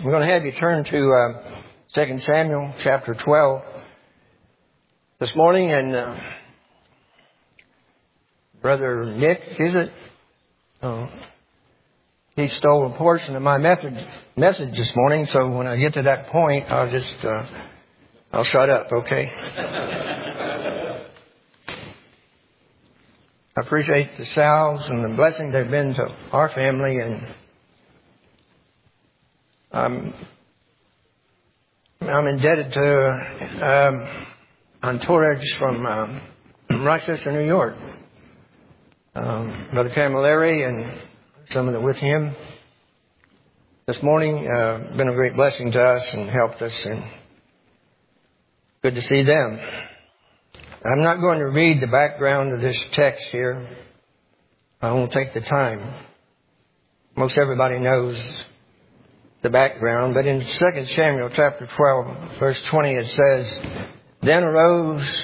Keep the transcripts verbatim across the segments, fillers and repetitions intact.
We're going to have you turn to uh, Second Samuel chapter twelve this morning. And uh, Brother Nick, is it? Oh, he stole a portion of my message, message this morning. So when I get to that point, I'll just, uh, I'll shut up, okay? I appreciate the salves and the blessings they've been to our family, and I'm, I'm indebted to um, entourage from um, Rochester, New York. Um, Brother Camilleri and some of the with him this morning uh, been a great blessing to us and helped us, and good to see them. I'm not going to read the background of this text here. I won't take the time. Most everybody knows the background, but in Second Samuel chapter twelve, verse twenty, it says, "Then arose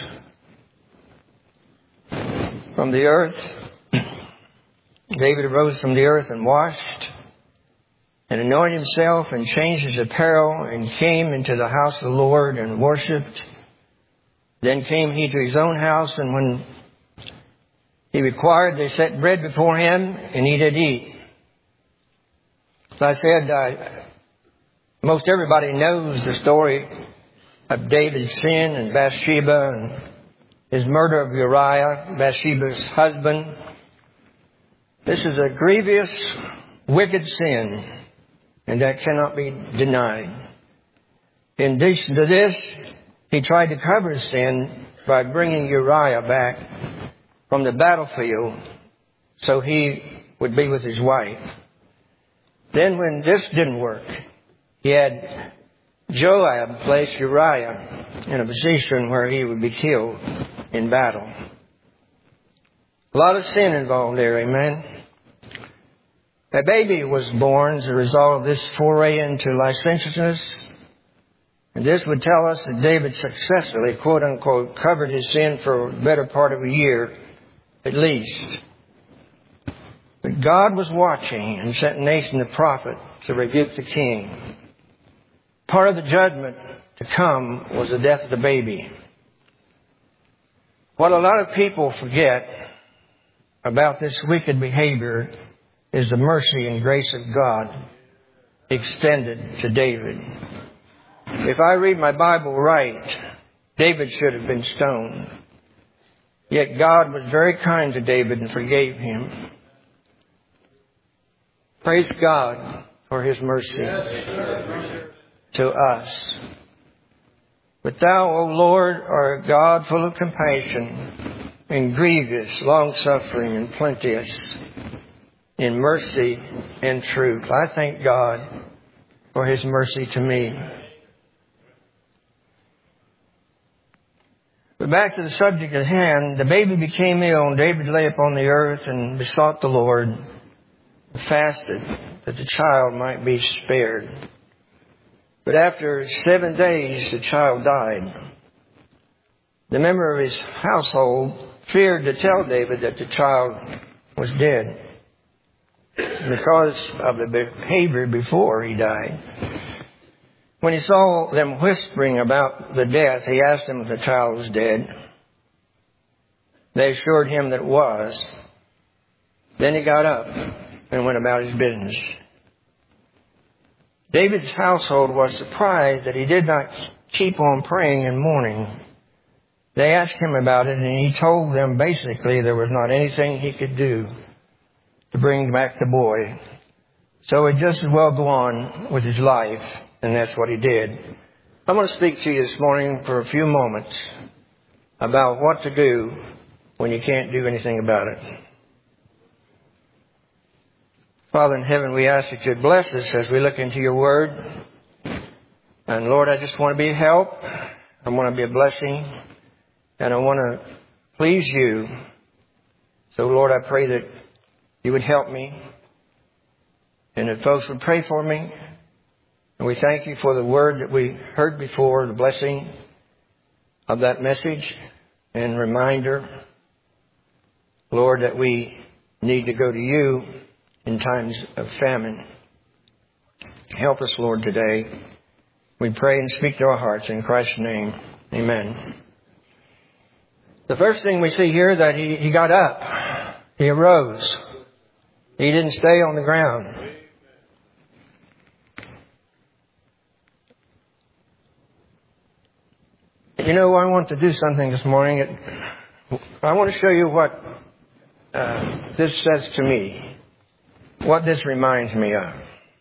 from the earth, David arose from the earth and washed and anointed himself and changed his apparel and came into the house of the Lord and worshipped. Then came he to his own house, and when he required, they set bread before him, and he did eat." As I said, I, most everybody knows the story of David's sin and Bathsheba and his murder of Uriah, Bathsheba's husband. This is a grievous, wicked sin, and that cannot be denied. In addition to this, he tried to cover his sin by bringing Uriah back from the battlefield so he would be with his wife. Then when this didn't work, he had Joab place Uriah in a position where he would be killed in battle. A lot of sin involved there, amen. A baby was born as a result of this foray into licentiousness. And this would tell us that David successfully, quote unquote, covered his sin for a better part of a year, at least. But God was watching and sent Nathan the prophet to rebuke the king. Part of the judgment to come was the death of the baby. What a lot of people forget about this wicked behavior is the mercy and grace of God extended to David. If I read my Bible right, David should have been stoned. Yet God was very kind to David and forgave him. Praise God for His mercy to us. But Thou, O Lord, art a God full of compassion and grievous, long-suffering and plenteous in mercy and truth. I thank God for His mercy to me. But back to the subject at hand, the baby became ill, and David lay upon the earth and besought the Lord, and fasted that the child might be spared. But after seven days, the child died. The member of his household feared to tell David that the child was dead because of the behavior before he died. When he saw them whispering about the death, he asked them if the child was dead. They assured him that it was. Then he got up and went about his business. David's household was surprised that he did not keep on praying and mourning. They asked him about it, and he told them basically there was not anything he could do to bring back the boy. So he'd just as well go on with his life, and that's what he did. I'm going to speak to you this morning for a few moments about what to do when you can't do anything about it. Father in heaven, we ask that you bless us as we look into your word. And Lord, I just want to be a help. I want to be a blessing. And I want to please you. So Lord, I pray that you would help me. And that folks would pray for me. And we thank you for the word that we heard before, the blessing of that message and reminder, Lord, that we need to go to you in times of famine. Help us, Lord, today. We pray and speak to our hearts in Christ's name. Amen. The first thing we see here that he, he got up. He arose. He didn't stay on the ground. You know, I want to do something this morning. It, I want to show you what uh, this says to me. What this reminds me of.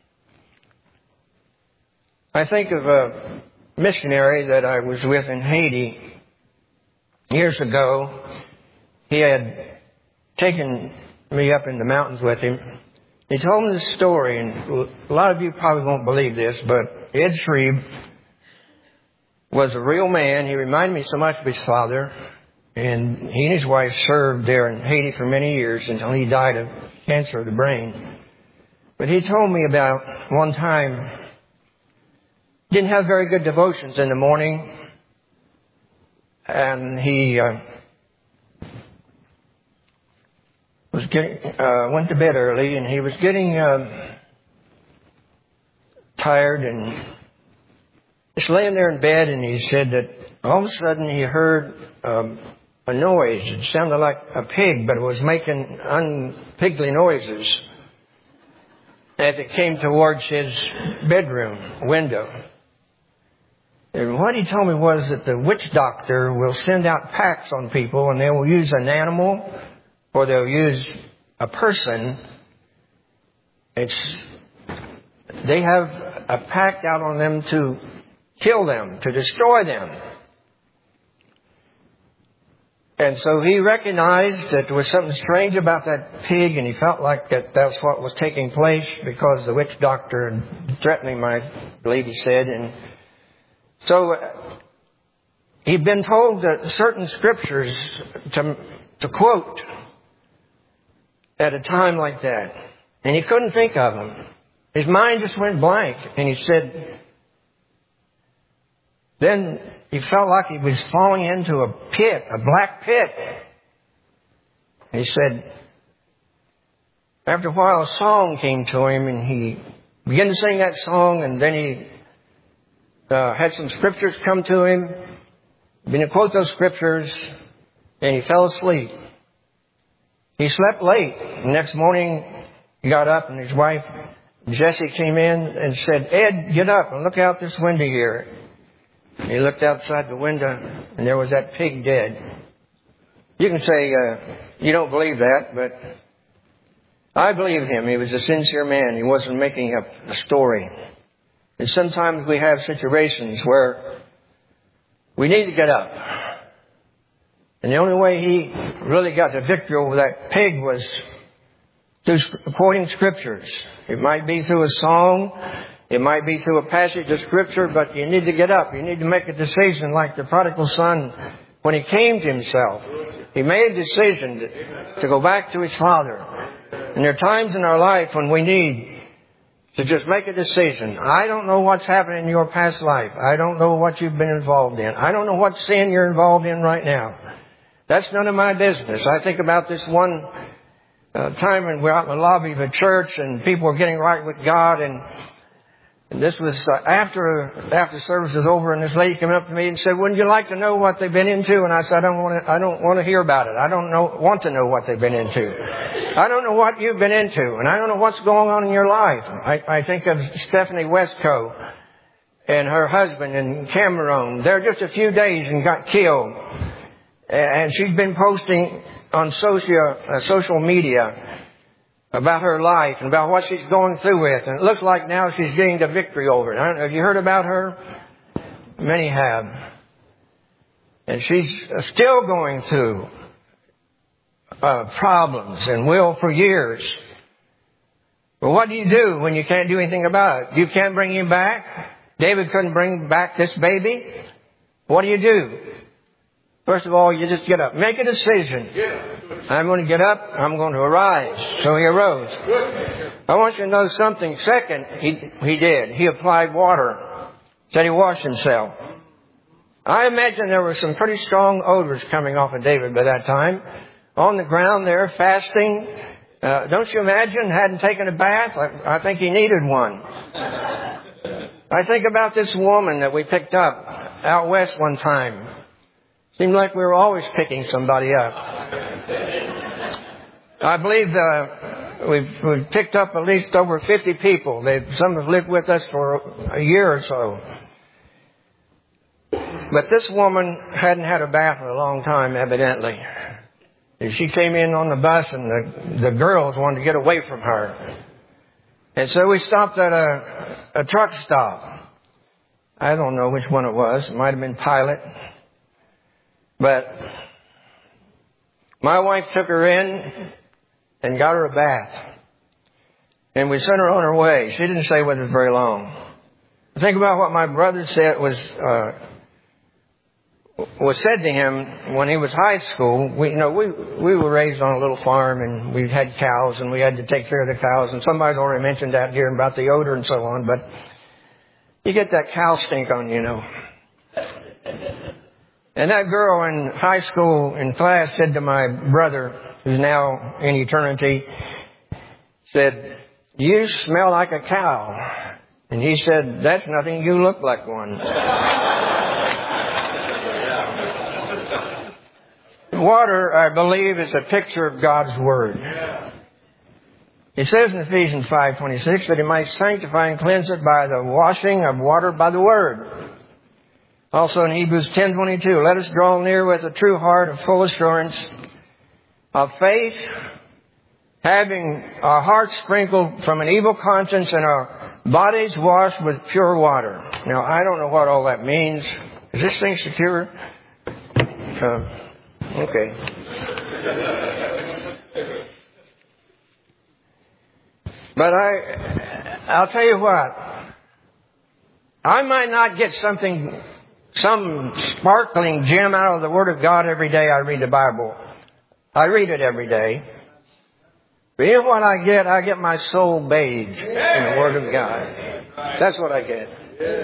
I think of a missionary that I was with in Haiti years ago. He had taken me up in the mountains with him. He told me this story, and a lot of you probably won't believe this, but Ed Shreve was a real man. He reminded me so much of his father, and he and his wife served there in Haiti for many years until he died of cancer of the brain. But he told me about one time, didn't have very good devotions in the morning, and he uh, was getting uh, went to bed early, and he was getting uh, tired and just laying there in bed, and he said that all of a sudden he heard um, a noise. It sounded like a pig, but it was making unpigly noises as it came towards his bedroom window. And what he told me was that the witch doctor will send out packs on people, and they will use an animal or they'll use a person. It's, they have a pack out on them to kill them, to destroy them. And so he recognized that there was something strange about that pig, and he felt like that that's what was taking place because the witch doctor had threatened him, I believe he said. And so uh, he'd been told that certain scriptures to, to quote at a time like that. And he couldn't think of them. His mind just went blank. And he said, then he felt like he was falling into a pit, a black pit. He said, after a while a song came to him, and he began to sing that song, and then he Uh, had some scriptures come to him, began to quote those scriptures, and he fell asleep. He slept late. The next morning, he got up, and his wife, Jessie, came in and said, Ed, get up and look out this window here. And he looked outside the window, and there was that pig dead. You can say uh, you don't believe that, but I believe him. He was a sincere man. He wasn't making up a story. And sometimes we have situations where we need to get up. And the only way he really got the victory over that pig was through quoting scriptures. It might be through a song. It might be through a passage of scripture, but you need to get up. You need to make a decision like the prodigal son when he came to himself. He made a decision to, to go back to his father. And there are times in our life when we need to just make a decision. I don't know what's happened in your past life. I don't know what you've been involved in. I don't know what sin you're involved in right now. That's none of my business. I think about this one uh, time when we're out in the lobby of a church and people were getting right with God, and, and this was uh, after after service was over, and this lady came up to me and said, "Wouldn't you like to know what they've been into?" And I said, "I don't want to. I don't want to hear about it. I don't know want to know what they've been into. I don't know what you've been into, and I don't know what's going on in your life." I, I think of Stephanie Westco and her husband in Cameroon. They're just a few days and got killed, and she's been posting on social uh, social media about her life and about what she's going through with. And it looks like now she's getting the victory over it. I don't know, have you heard about her? Many have. And she's still going through uh, problems and will for years. But what do you do when you can't do anything about it? You can't bring him back. David couldn't bring back this baby. What do you do? First of all, you just get up. Make a decision. I'm going to get up. I'm going to arise. So he arose. I want you to know something. Second, he, he did. He applied water. Said he washed himself. I imagine there were some pretty strong odors coming off of David by that time. On the ground there, fasting. Uh, don't you imagine? Hadn't taken a bath? I, I think he needed one. I think about this woman that we picked up out west one time. Seemed like we were always picking somebody up. I believe uh, we've, we've picked up at least over fifty people. They've, some have lived with us for a year or so. But this woman hadn't had a bath in a long time, evidently. And she came in on the bus, and the, the girls wanted to get away from her. And so we stopped at a, a truck stop. I don't know which one it was. It might have been Pilot. But my wife took her in and got her a bath. And we sent her on her way. She didn't stay with us very long. Think about what my brother said was uh, was said to him when he was high school. We, you know, we we were raised on a little farm, and we had cows, and we had to take care of the cows. And somebody's already mentioned that here about the odor and so on. But you get that cow stink on you, you know. And that girl in high school in class said to my brother, who's now in eternity, said, "You smell like a cow." And he said, "That's nothing. You look like one." Water, I believe, is a picture of God's Word. It says in Ephesians five twenty-six that He might sanctify and cleanse it by the washing of water by the Word. Also in Hebrews ten twenty-two, let us draw near with a true heart of full assurance of faith, having our hearts sprinkled from an evil conscience and our bodies washed with pure water. Now, I don't know what all that means. Is this thing secure? Uh, okay. But I, I'll tell you what. I might not get something, some sparkling gem out of the Word of God every day I read the Bible. I read it every day. But in what I get, I get my soul bathed in the Word of God. That's what I get.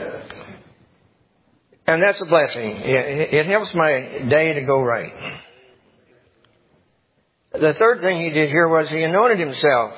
And that's a blessing. It, it helps my day to go right. The third thing he did here was he anointed himself.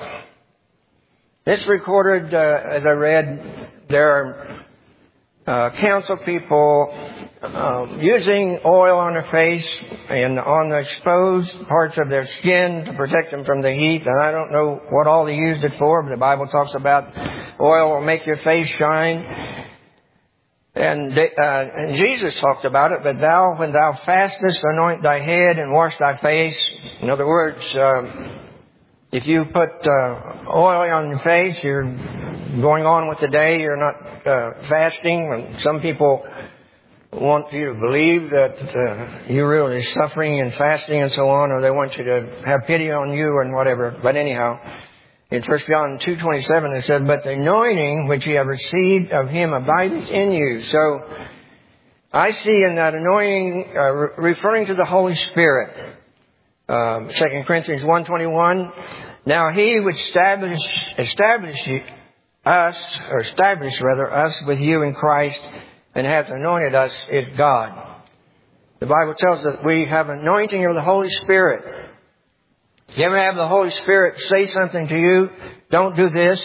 This recorded, uh, as I read, there are uh, council people um, using oil on their face and on the exposed parts of their skin to protect them from the heat. And I don't know what all they used it for, but the Bible talks about oil will make your face shine. And, uh, and Jesus talked about it, but thou, when thou fastest, anoint thy head and wash thy face. In other words, um, if you put uh, oil on your face, you're going on with the day. You're not uh, fasting. And some people want you to believe that uh, you're really suffering and fasting and so on, or they want you to have pity on you and whatever. But anyhow, in First John two twenty-seven it said, "But the anointing which ye have received of Him abideth in you." So I see in that anointing uh, re- referring to the Holy Spirit. Um, Second Corinthians one twenty-one. Now He which established established us, or established rather us with you in Christ, and hath anointed us is God. The Bible tells us that we have anointing of the Holy Spirit. You ever have the Holy Spirit say something to you? Don't do this.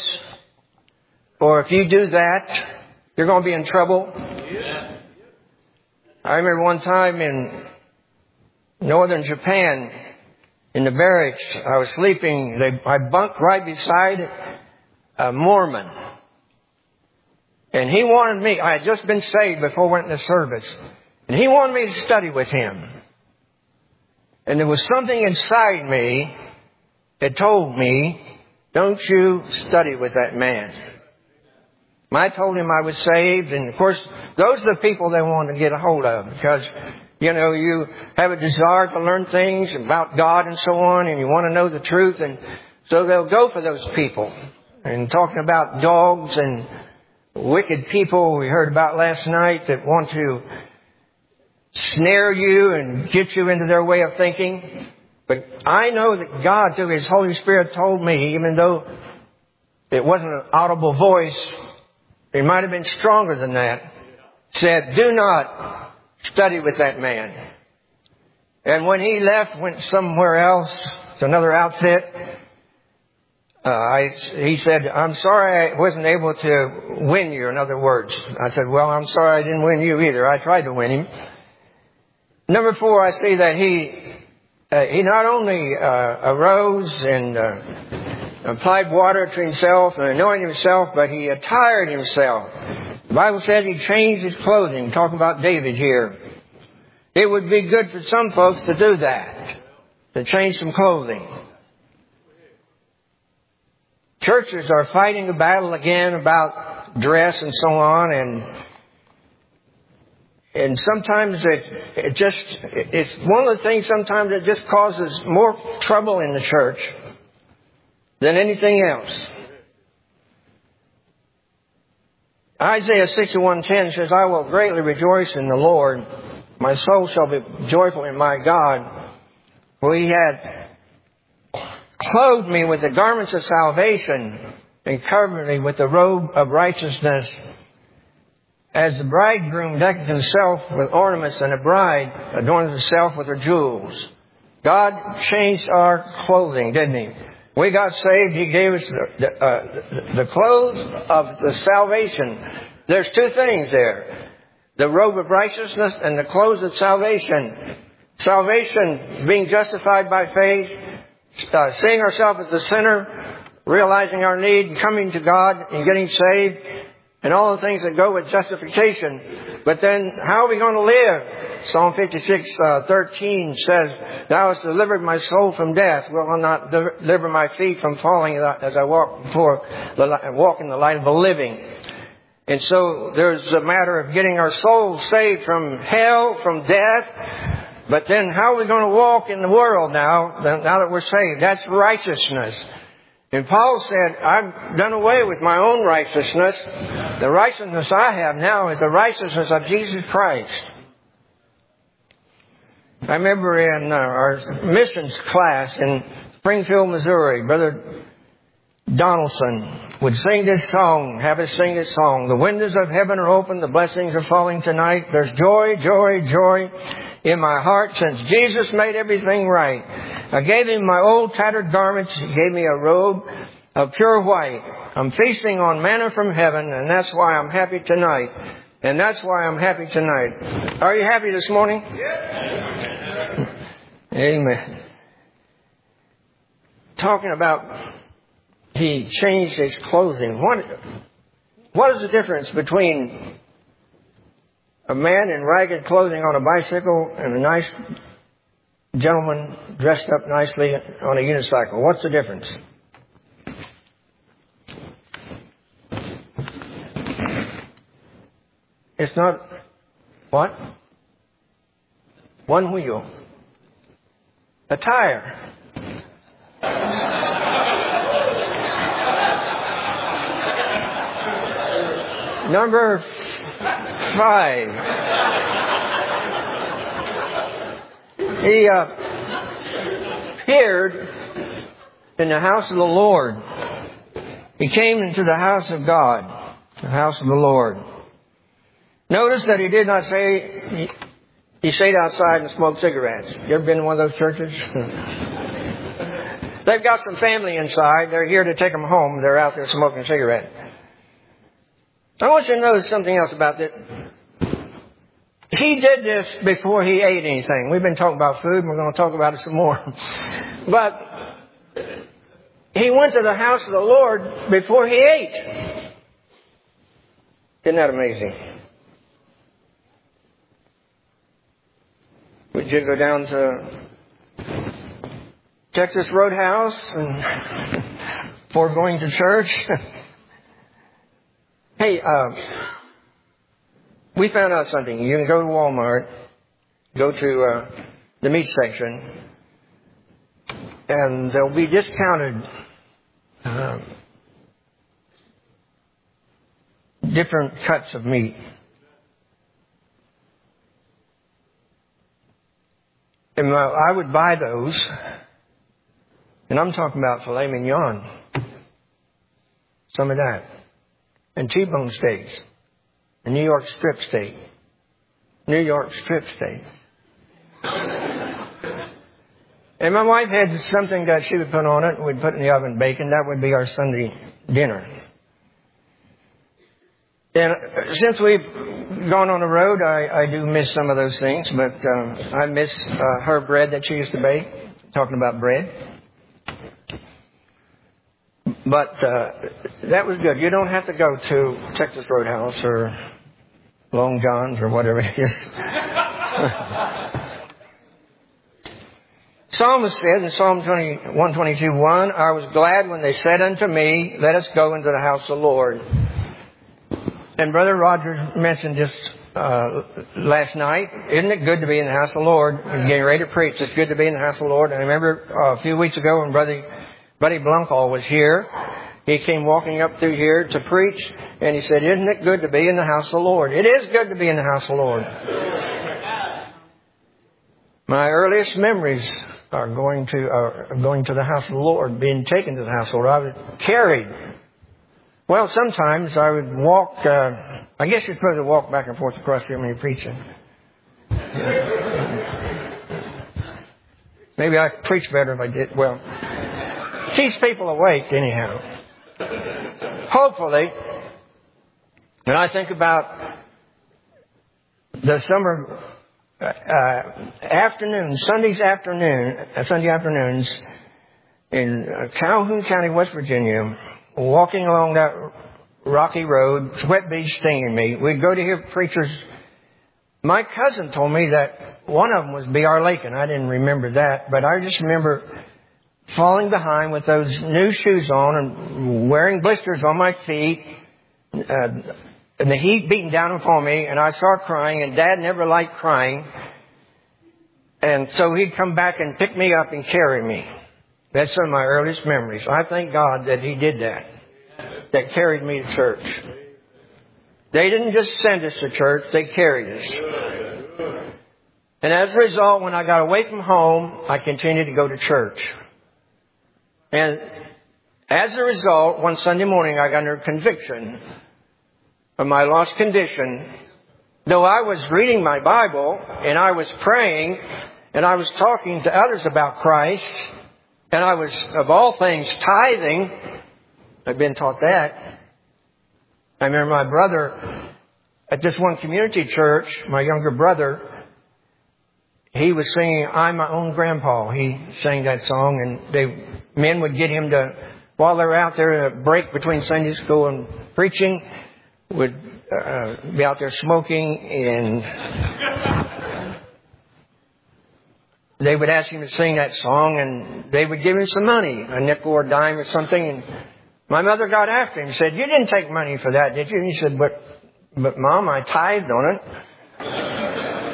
Or if you do that, you're going to be in trouble. Yeah. I remember one time in northern Japan, in the barracks, I was sleeping. They, I bunked right beside a Mormon. And he wanted me, I had just been saved before I went into service. And he wanted me to study with him. And there was something inside me that told me, don't you study with that man. I told him I was saved. And of course, those are the people they want to get a hold of. Because, you know, you have a desire to learn things about God and so on. And you want to know the truth. And so they'll go for those people. And talking about dogs and wicked people we heard about last night that want to snare you and get you into their way of thinking. But I know that God, through His Holy Spirit, told me, even though it wasn't an audible voice, it might have been stronger than that, said, do not study with that man. And when he left, went somewhere else, to another outfit, Uh, I, he said, I'm sorry I wasn't able to win you, in other words. I said, well, I'm sorry I didn't win you either. I tried to win him. Number four, I see that he uh, he not only uh, arose and uh, applied water to himself and anointed himself, but he attired himself. The Bible says he changed his clothing. Talking about David here. It would be good for some folks to do that, to change some clothing. Churches are fighting a battle again about dress and so on, and and sometimes it, it just, it's one of the things sometimes that just causes more trouble in the church than anything else. Isaiah sixty-one ten says, I will greatly rejoice in the Lord. My soul shall be joyful in my God. For he had clothed me with the garments of salvation and covered me with the robe of righteousness. As the bridegroom decketh himself with ornaments and the bride adorns herself with her jewels. God changed our clothing, didn't he? We got saved. He gave us the, the, uh, the clothes of the salvation. There's two things there. The robe of righteousness and the clothes of salvation. Salvation, being justified by faith, uh, seeing ourselves as a sinner, realizing our need, coming to God and getting saved, and all the things that go with justification. But then, how are we going to live? Psalm fifty-six, thirteen says, Thou hast delivered my soul from death. Will I not deliver my feet from falling as I walk before the, walk in the light of the living? And so there's a matter of getting our souls saved from hell, from death. But then how are we going to walk in the world now, now that we're saved? That's righteousness. And Paul said, I've done away with my own righteousness. The righteousness I have now is the righteousness of Jesus Christ. I remember in uh, our missions class in Springfield, Missouri, Brother Donaldson would sing this song, have us sing this song. The windows of heaven are open, the blessings are falling tonight. There's joy, joy, joy in my heart since Jesus made everything right. I gave him my old tattered garments. He gave me a robe of pure white. I'm feasting on manna from heaven, and that's why I'm happy tonight. And that's why I'm happy tonight. Are you happy this morning? Yeah. Amen. Talking about he changed his clothing. What, what is the difference between a man in ragged clothing on a bicycle and a nice gentleman dressed up nicely on a unicycle? What's the difference? It's not what? One wheel. A tire. Number five. He uh, appeared in the house of the Lord. He came into the house of God, the house of the Lord. Notice that he did not say, he, he stayed outside and smoked cigarettes. You ever been in one of those churches? They've got some family inside. They're here to take them home. They're out there smoking a cigarette. I want you to notice something else about this. He did this before he ate anything. We've been talking about food, and we're going to talk about it some more. But he went to the house of the Lord before he ate. Isn't that amazing? Would you go down to Texas Roadhouse and before going to church? Hey, uh, we found out something. You can go to Walmart, go to uh, the meat section, and there'll be discounted uh, different cuts of meat. And uh, I would buy those, and I'm talking about filet mignon, some of that. And T-bone steaks. And New York strip steak. New York strip steak. And my wife had something that she would put on it, and we'd put in the oven bacon. That would be our Sunday dinner. And since we've gone on the road, I, I do miss some of those things, but um, I miss uh, her bread that she used to bake, talking about bread. But uh, that was good. You don't have to go to Texas Roadhouse or Long John's or whatever it is. Psalmist said in Psalm one twenty-two one, I was glad when they said unto me, let us go into the house of the Lord. And Brother Rogers mentioned this uh, last night. Isn't it good to be in the house of the Lord? We're getting ready to preach. It's good to be in the house of the Lord. And I remember uh, a few weeks ago when Brother Buddy Blunkall was here, he came walking up through here to preach, and he said, isn't it good to be in the house of the Lord? It is good to be in the house of the Lord. My earliest memories are going to are going to the house of the Lord, being taken to the house of the Lord. I was carried. Well, sometimes I would walk, uh, I guess you're supposed to walk back and forth across here when you're preaching. Maybe I'd preach better if I did. Well, keeps people awake anyhow. Hopefully, when I think about the summer uh, afternoon, Sunday's afternoon, uh, Sunday afternoons in uh, Calhoun County, West Virginia, walking along that rocky road, sweat bees stinging me. We'd go to hear preachers. My cousin told me that one of them was B R Lakin. I didn't remember that, but I just remember falling behind with those new shoes on and wearing blisters on my feet, uh, and the heat beating down upon me, and I started crying, and Dad never liked crying. And so he'd come back and pick me up and carry me. That's some of my earliest memories. I thank God that He did that, that carried me to church. They didn't just send us to church, they carried us. And as a result, when I got away from home, I continued to go to church. And as a result, one Sunday morning, I got under conviction of my lost condition. Though I was reading my Bible, and I was praying, and I was talking to others about Christ, and I was, of all things, tithing. I've been taught that. I remember my brother at this one community church, my younger brother, he was singing, I'm my own grandpa. He sang that song, and they, men would get him to, while they were out there, a break between Sunday school and preaching, would uh, be out there smoking, and they would ask him to sing that song, and they would give him some money, a nickel or a dime or something. And my mother got after him and said, you didn't take money for that, did you? And he said, but, but Mom, I tithed on it.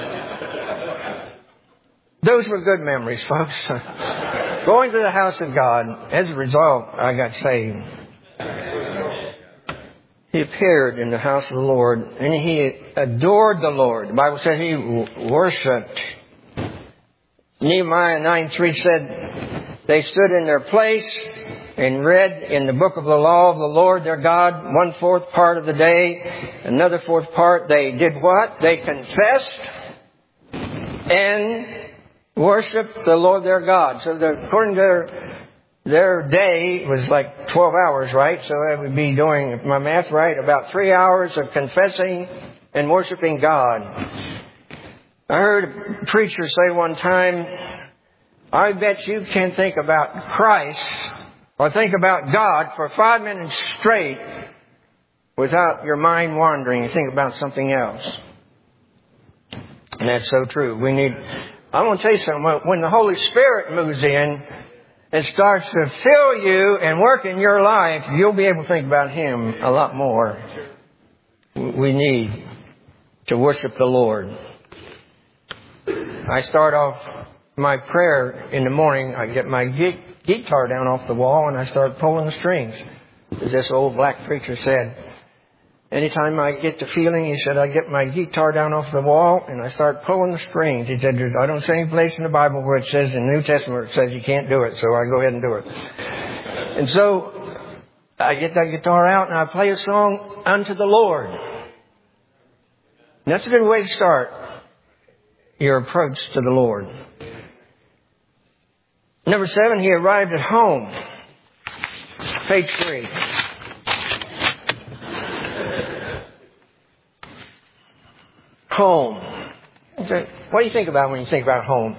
Those were good memories, folks. Going to the house of God. As a result, I got saved. He appeared in the house of the Lord, and he adored the Lord. The Bible says he worshipped. Nehemiah nine three said, they stood in their place and read in the book of the law of the Lord their God one fourth part of the day. Another fourth part, they did what? They confessed and worshiped the Lord their God. So the, according to their, their day was like twelve hours, right? So that would be doing, if my math right, about three hours of confessing and worshiping God. I heard a preacher say one time, I bet you can't think about Christ or think about God for five minutes straight without your mind wandering and think about something else. And that's so true. We need, I want to tell you something. When the Holy Spirit moves in and starts to fill you and work in your life, you'll be able to think about Him a lot more. We need to worship the Lord. I start off my prayer in the morning. I get my guitar down off the wall and I start pulling the strings. As this old black preacher said, anytime I get the feeling, he said, I get my guitar down off the wall and I start pulling the strings. He said, I don't see any place in the Bible where it says, in the New Testament, where it says you can't do it. So I go ahead and do it. And so I get that guitar out and I play a song unto the Lord. And that's a good way to start your approach to the Lord. Number seven, he arrived at home. Page three. Home. What do you think about when you think about home?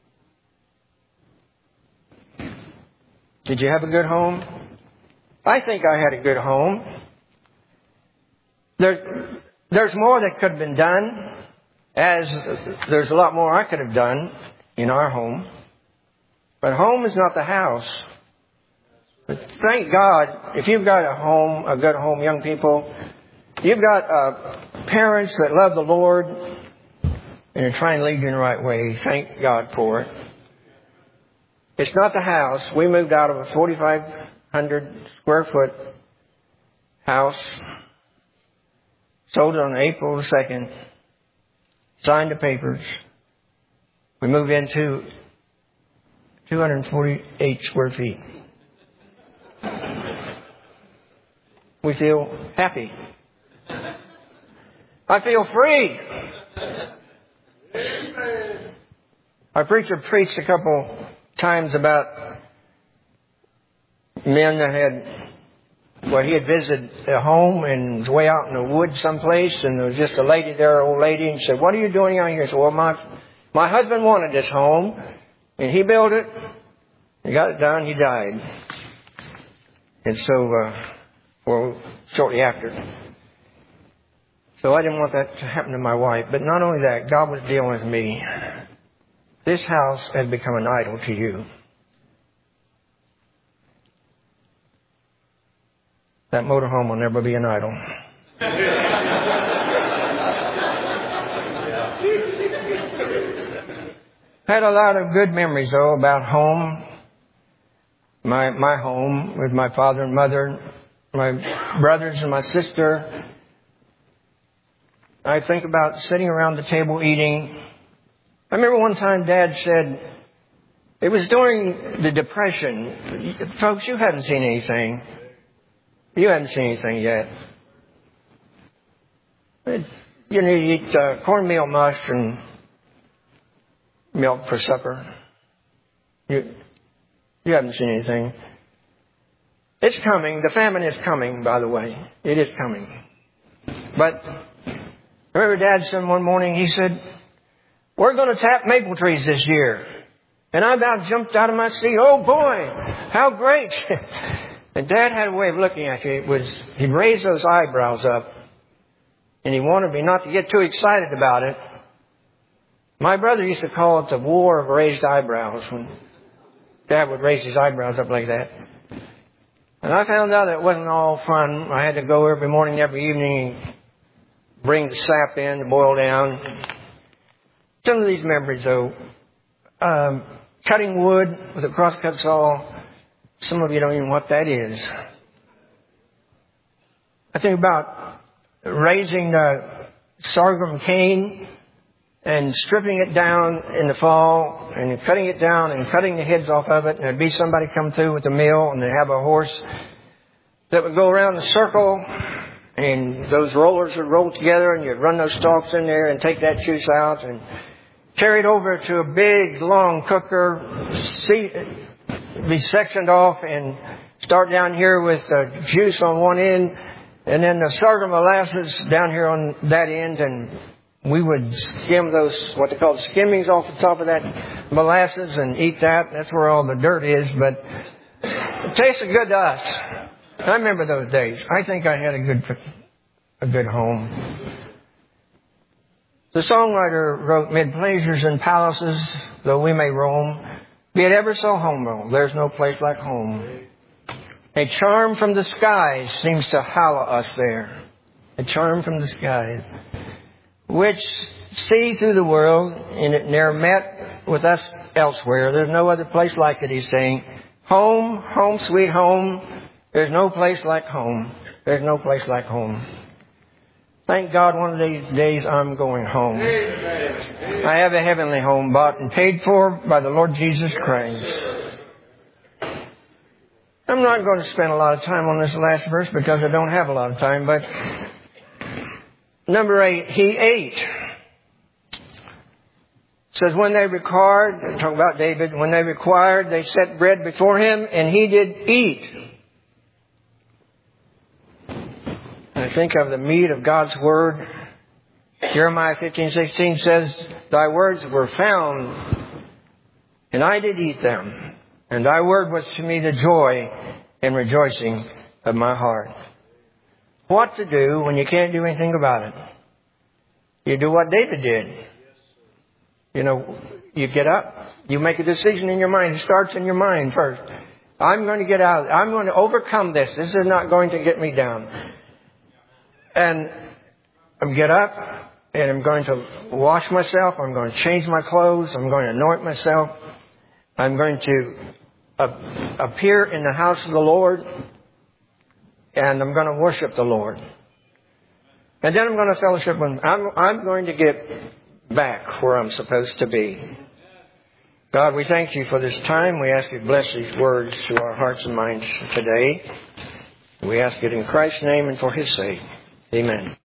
Did you have a good home? I think I had a good home. There, there's more that could have been done, as there's a lot more I could have done in our home. But home is not the house. But thank God, if you've got a home, a good home, young people, you've got uh, parents that love the Lord and are trying to lead you in the right way. Thank God for it. It's not the house. We moved out of a forty-five hundred square foot house, sold it on April the second, signed the papers. We moved into two hundred forty-eight square feet. We feel happy. I feel free. Our preacher preached a couple times about men that had, well, he had visited a home and was way out in the woods someplace, and there was just a lady there, an old lady, and said, "What are you doing out here?" He said, "Well, my my husband wanted this home, and he built it. He got it done. He died." And so, uh, well, shortly after. So I didn't want that to happen to my wife. But not only that, God was dealing with me. This house has become an idol to you. That motorhome will never be an idol. Had a lot of good memories, though, about home. My my home with my father and mother, my brothers and my sister. I think about sitting around the table eating. I remember one time Dad said, it was during the Depression. Folks, you haven't seen anything. You haven't seen anything yet. You know, you eat uh, cornmeal mush and milk for supper. You, you haven't seen anything. It's coming. The famine is coming, by the way. It is coming. But I remember Dad said one morning, he said, "We're going to tap maple trees this year." And I about jumped out of my seat. Oh boy, how great. And Dad had a way of looking at you. It was, he'd raise those eyebrows up. And he wanted me not to get too excited about it. My brother used to call it the war of raised eyebrows, when Dad would raise his eyebrows up like that. And I found out it wasn't all fun. I had to go every morning, every evening, and bring the sap in to boil down. Some of these memories, though, um, cutting wood with a crosscut saw. Some of you don't even know what that is. I think about raising the sorghum cane and stripping it down in the fall and cutting it down and cutting the heads off of it. And there'd be somebody come through with a mill, and they'd have a horse that would go around the circle, and those rollers would roll together, and you'd run those stalks in there and take that juice out and carry it over to a big, long cooker, see, be sectioned off, and start down here with uh, juice on one end, and then the sorghum molasses down here on that end, and we would skim those, what they call skimmings, off the top of that molasses and eat that. That's where all the dirt is, but it tasted good to us. I remember those days. I think I had a good, a good home. The songwriter wrote, "Mid pleasures and palaces, though we may roam, be it ever so humble, there's no place like home. A charm from the skies seems to hallow us there. A charm from the skies, which see through the world, and it ne'er met with us elsewhere. There's no other place like it," he's saying. Home, home, sweet home. There's no place like home. There's no place like home. Thank God one of these days I'm going home. Amen. I have a heavenly home bought and paid for by the Lord Jesus Christ. I'm not going to spend a lot of time on this last verse because I don't have a lot of time, but number eight, he ate. It says when they required, talk about David, when they required, they set bread before him and he did eat. And I think of the meat of God's Word. Jeremiah fifteen sixteen says, Thy words were found and I did eat them. And thy word was to me the joy and rejoicing of my heart. What to do when you can't do anything about it? You do what David did. You know, you get up, you make a decision in your mind. It starts in your mind first. I'm going to get out. I'm going to overcome this. This is not going to get me down. And I get up and I'm going to wash myself. I'm going to change my clothes. I'm going to anoint myself. I'm going to uh, appear in the house of the Lord. And I'm going to worship the Lord. And then I'm going to fellowship with Him. I'm, I'm going to get back where I'm supposed to be. God, we thank You for this time. We ask You to bless these words to our hearts and minds today. We ask it in Christ's name and for His sake. Amen.